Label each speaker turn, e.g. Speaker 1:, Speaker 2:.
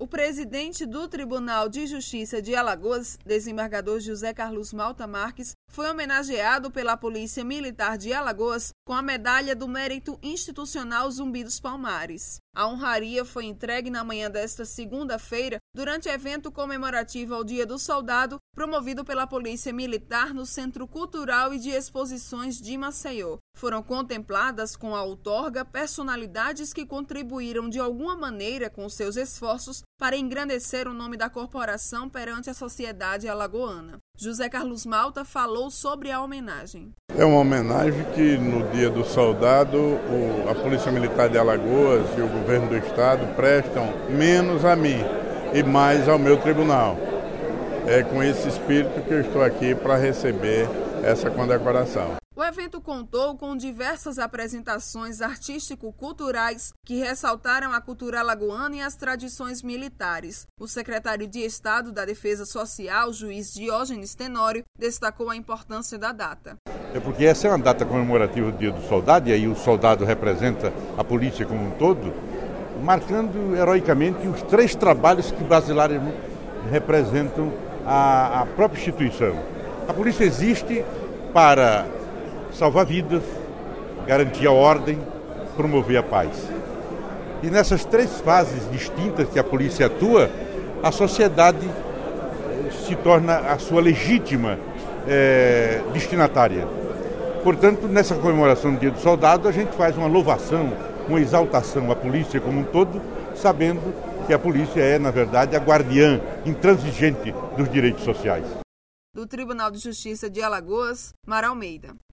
Speaker 1: O presidente do Tribunal de Justiça de Alagoas, desembargador José Carlos Malta Marques, foi homenageado pela Polícia Militar de Alagoas com a Medalha do Mérito Institucional Zumbi dos Palmares. A honraria foi entregue na manhã desta segunda-feira, durante evento comemorativo ao Dia do Soldado, promovido pela Polícia Militar no Centro Cultural e de Exposições de Maceió. Foram contempladas com a outorga personalidades que contribuíram de alguma maneira com seus esforços para engrandecer o nome da corporação perante a sociedade alagoana. José Carlos Malta falou sobre a homenagem.
Speaker 2: É uma homenagem que no Dia do Soldado a Polícia Militar de Alagoas e o Governo do Estado prestam menos a mim e mais ao meu tribunal. É com esse espírito que eu estou aqui para receber essa condecoração.
Speaker 1: O evento contou com diversas apresentações artístico-culturais que ressaltaram a cultura alagoana e as tradições militares. O secretário de Estado da Defesa Social, juiz Diógenes Tenório, destacou a importância da data.
Speaker 3: É porque essa é uma data comemorativa do Dia do Soldado, e aí o soldado representa a polícia como um todo, marcando heroicamente os 3 trabalhos que basilares representam a própria instituição. A polícia existe para salvar vidas, garantir a ordem, promover a paz. E nessas 3 fases distintas que a polícia atua, a sociedade se torna a sua legítima destinatária. Portanto, nessa comemoração do Dia do Soldado, a gente faz uma louvação, uma exaltação à polícia como um todo, sabendo que a polícia é, na verdade, a guardiã intransigente dos direitos sociais.
Speaker 1: Do Tribunal de Justiça de Alagoas, Mara Almeida.